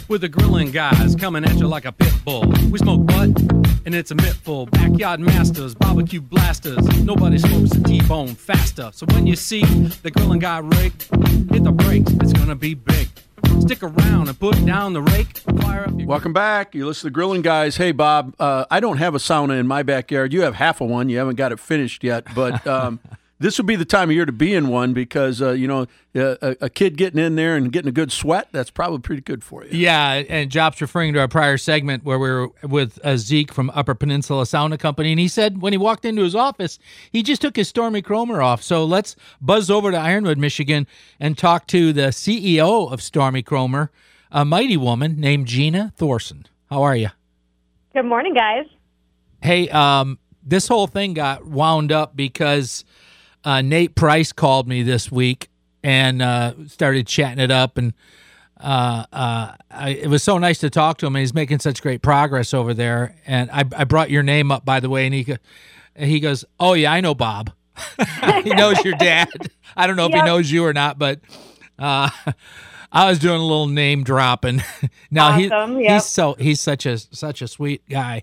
with the grilling guys coming at you like a pit bull. We smoke butt, and it's a mittful. Backyard masters, barbecue blasters. Nobody smokes a T-bone faster. So when you see the grilling guy rig, hit the brakes, it's gonna be big. Stick around and put down the rake. Fire up your... Welcome back. You listen to the Grilling Guys. Hey, Bob, I don't have a sauna in my backyard. You have half of one. You haven't got it finished yet, but this would be the time of year to be in one because, a kid getting in there and getting a good sweat, that's probably pretty good for you. Yeah, and Job's referring to our prior segment where we were with Zeke from Upper Peninsula Sauna Company, and he said when he walked into his office, he just took his Stormy Cromer off. So let's buzz over to Ironwood, Michigan, and talk to the CEO of Stormy Cromer, a mighty woman named Gina Thorson. How are you? Good morning, guys. Hey, this whole thing got wound up because Nate Price called me this week and started chatting it up, and it was so nice to talk to him, and he's making such great progress over there. And I brought your name up, by the way, and he goes, "Oh yeah, I know Bob." He knows your dad. I don't know if he knows you or not, but I was doing a little name dropping. Now awesome. he's such a sweet guy.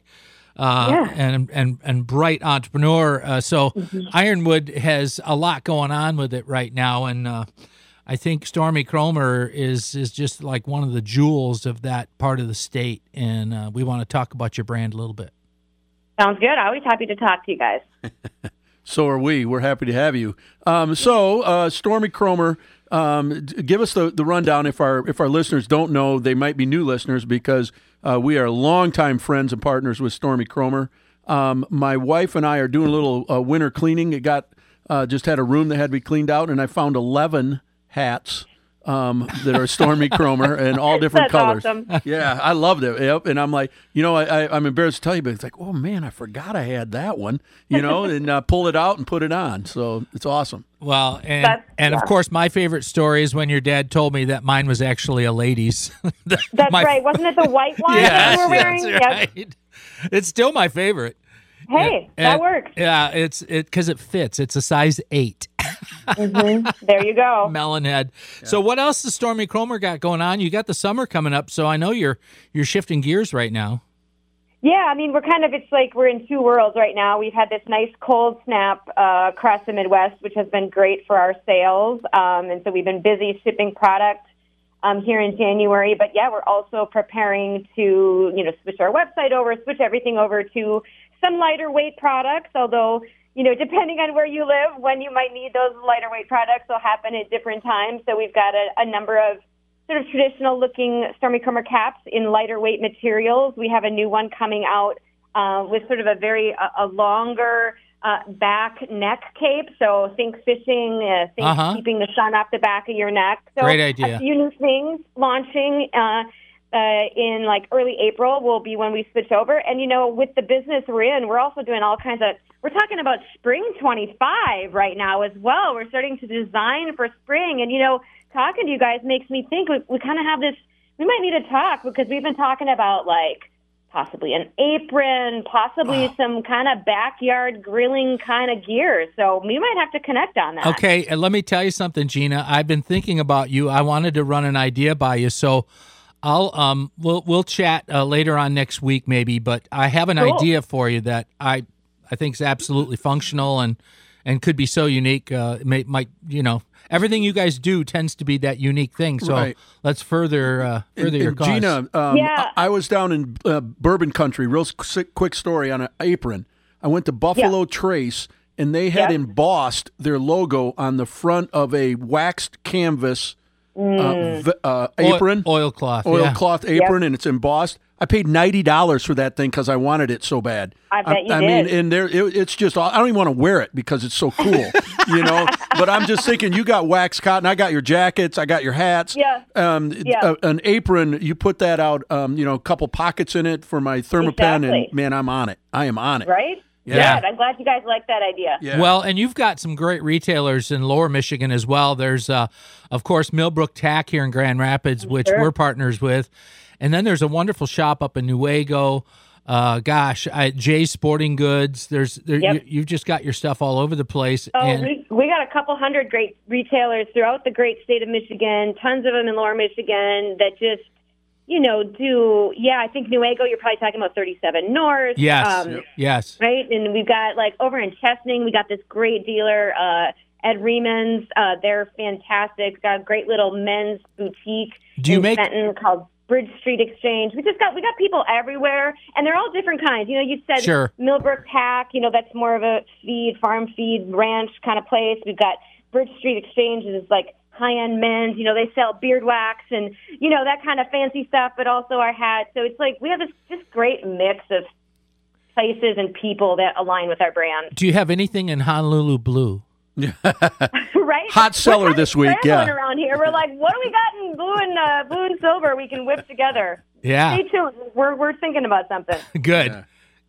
And bright entrepreneur. So Ironwood has a lot going on with it right now, and I think Stormy Cromer is just like one of the jewels of that part of the state, and we want to talk about your brand a little bit. Sounds good. Always happy to talk to you guys. So are we. We're happy to have you. Stormy Cromer, give us the rundown if our listeners don't know. They might be new listeners because we are longtime friends and partners with Stormy Cromer. My wife and I are doing a little winter cleaning. It just had a room that had to be cleaned out, and I found 11 hats that are Stormy Cromer and all different colors. Awesome. Yeah, I loved it. Yep. And I'm like, I'm embarrassed to tell you, but it's like, oh man, I forgot I had that one. And pull it out and put it on. So it's awesome. Well, and of course, my favorite story is when your dad told me that mine was actually a lady's. That's right. Wasn't it the white one that you were wearing? That's right. Yep. It's still my favorite. Hey, that works. Yeah, it's because it fits. It's a size 8. There you go. Melonhead. Yeah. So what else does Stormy Cromer got going on? You got the summer coming up, so I know you're shifting gears right now. Yeah, I mean, it's like we're in two worlds right now. We've had this nice cold snap across the Midwest, which has been great for our sales. And so we've been busy shipping product here in January. But yeah, we're also preparing to, switch our website over, switch everything over to some lighter weight products, although, depending on where you live, when you might need those lighter weight products will happen at different times. So we've got a number of sort of traditional-looking Stormy Cromer caps in lighter weight materials. We have a new one coming out with sort of a longer back neck cape. So think fishing, keeping the sun off the back of your neck. So great idea. A few new things launching in like early April will be when we switch over. And, with the business we're in, we're also doing all kinds of, we're talking about spring 25 right now as well. We're starting to design for spring. And, talking to you guys makes me think we kind of have this, we might need to talk because we've been talking about like possibly an apron, possibly some kind of backyard grilling kind of gear. So we might have to connect on that. Okay. And let me tell you something, Gina. I've been thinking about you. I wanted to run an idea by you. So we'll chat later on next week maybe, but I have an idea for you that I think is absolutely functional and could be so unique. Everything you guys do tends to be that unique thing. So let's further your cause. Gina, I was down in Bourbon Country. Real quick story on an apron. I went to Buffalo Trace, and they had embossed their logo on the front of a waxed canvas apron, oilcloth apron, and it's embossed. I paid $90 for that thing because I wanted it so bad. I bet you did. I mean, and it's just, I don't even want to wear it because it's so cool, But I'm just thinking, you got waxed cotton, I got your jackets, I got your hats. An apron, you put that out, a couple pockets in it for my Thermapen, and man, I'm on it. I am on it. Right? Yeah. Good. I'm glad you guys like that idea. Yeah. Well, and you've got some great retailers in Lower Michigan as well. There's, of course, Millbrook Tack here in Grand Rapids, which we're partners with. And then there's a wonderful shop up in Newaygo. Jay's Sporting Goods. You've just got your stuff all over the place. Oh, we got a couple hundred great retailers throughout the great state of Michigan, tons of them in Lower Michigan that just I think Newaygo, you're probably talking about 37 North. Yes, yes. Right, and we've got, like, over in Chesaning, we got this great dealer, Ed Reemans. They're fantastic. Got a great little men's boutique in Fenton called Bridge Street Exchange. We got people everywhere, and they're all different kinds. You said Sure. Millbrook Pack, that's more of a farm feed, ranch kind of place. We've got Bridge Street Exchange is like high-end men's. They sell beard wax and, that kind of fancy stuff, but also our hats. So it's like we have this just great mix of places and people that align with our brand. Do you have anything in Honolulu blue? Right? Hot seller this week, yeah. Around here, we're like, what do we got in blue and silver we can whip together? Yeah. Stay tuned. We're thinking about something. Good.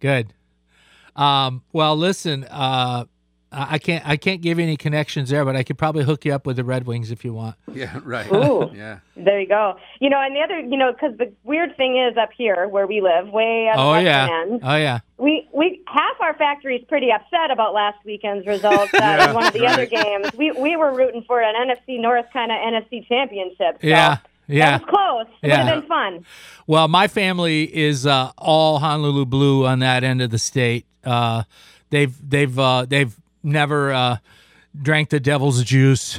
Well, listen, I can't give you any connections there, but I could probably hook you up with the Red Wings if you want. Yeah, right. Ooh, yeah. There you go. And the other, because the weird thing is up here where we live, way at the western end. Oh yeah. We half our factory is pretty upset about last weekend's results in one of the other games. We were rooting for an NFC North kind of NFC championship. So Yeah. that was close. It would have been fun. Well, my family is all Honolulu blue on that end of the state. They've never drank the devil's juice,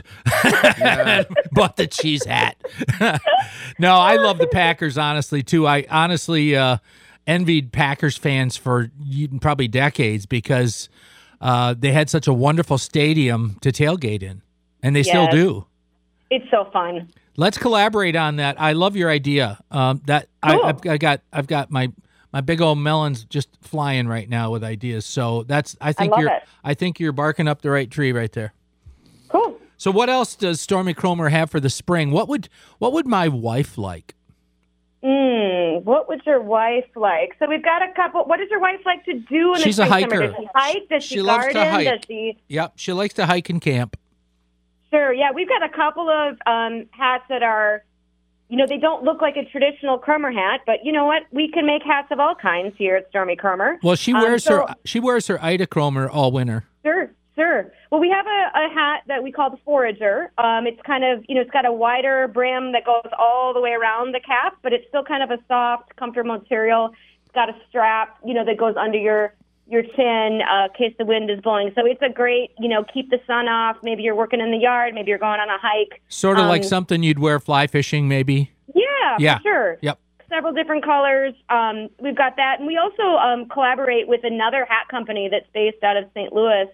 bought the cheese hat. No, I love the Packers, honestly, too. I honestly envied Packers fans for probably decades because they had such a wonderful stadium to tailgate in, and they still do. It's so fun. Let's collaborate on that. I love your idea. Cool. I've got my big old melon's just flying right now with ideas. So I think you're barking up the right tree right there. Cool. So what else does Stormy Kromer have for the spring? What would my wife like? What would your wife like? So we've got a couple. What does your wife like to do in She's the a hiker. Does she hike? Does she loves garden? to hike. Does she? Yep, she likes to hike and camp. Sure. Yeah, we've got a couple of hats that are, they don't look like a traditional Kromer hat, but you know what? We can make hats of all kinds here at Stormy Kromer. Well, she wears her Ida Kromer all winter. Sure. Well, we have a hat that we call the Forager. It's kind of, it's got a wider brim that goes all the way around the cap, but it's still kind of a soft, comfortable material. It's got a strap, that goes under your chin in case the wind is blowing. So it's a great, keep the sun off. Maybe you're working in the yard. Maybe you're going on a hike. Sort of like something you'd wear fly fishing, maybe. Yeah, for sure. Yep. Several different colors. We've got that. And we also collaborate with another hat company that's based out of St. Louis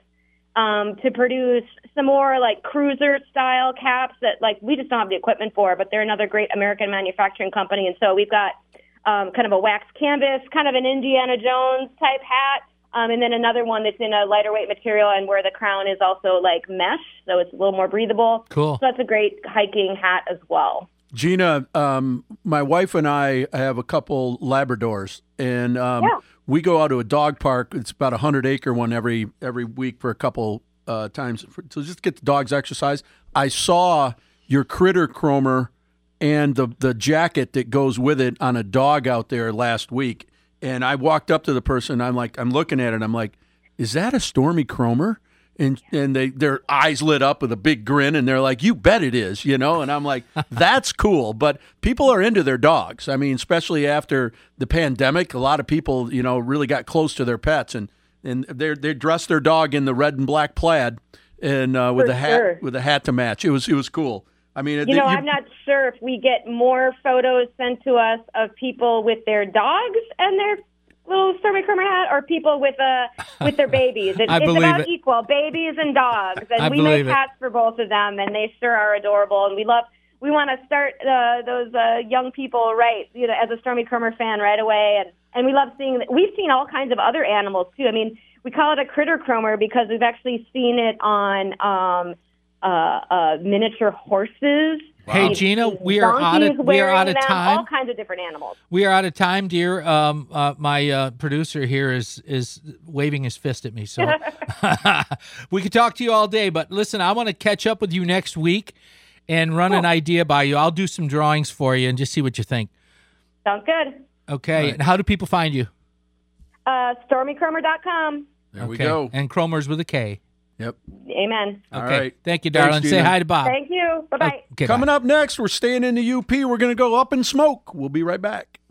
to produce some more like cruiser-style caps that we just don't have the equipment for, but they're another great American manufacturing company. And so we've got kind of a wax canvas, kind of an Indiana Jones type hat, and then another one that's in a lighter weight material and where the crown is also like mesh, so it's a little more breathable. Cool. So that's a great hiking hat as well. Gina, my wife and I have a couple Labradors, and we go out to a dog park. It's about 100-acre one every week for a couple times. So just get the dogs exercise. I saw your Critter Kromer and the jacket that goes with it on a dog out there last week. And I walked up to the person. I'm looking at it. I'm like, is that a Stormy Kromer? And their eyes lit up with a big grin, and they're like, you bet it is, And I'm like, that's cool. But people are into their dogs. I mean, especially after the pandemic, a lot of people, really got close to their pets, and they dressed their dog in the red and black plaid and with a hat to match. It was cool. I mean, I'm not sure if we get more photos sent to us of people with their dogs and their little Stormy Kromer hat, or people with their babies. It's about equal, babies and dogs, and we make hats for both of them, and they sure are adorable. And we want to start those young people right, as a Stormy Kromer fan right away, and we love seeing that. We've seen all kinds of other animals too. I mean, we call it a Critter Kromer because we've actually seen it on miniature horses. Hey, Gina, we are out of time. All kinds of different animals. We are out of time, dear. My producer here is waving his fist at me, so we could talk to you all day. But listen, I want to catch up with you next week and run an idea by you. I'll do some drawings for you and just see what you think. Sounds good. Okay. Right. And how do people find you? StormyKromer.com. There we go. And Kromer's with a K. Yep. Amen. All Okay. right. Thank you, Thanks, darling. Say Gina. hi to Bob. Thank you. Bye-bye. Okay, Coming bye. up next, we're staying in the UP. We're going to go up in smoke. We'll be right back.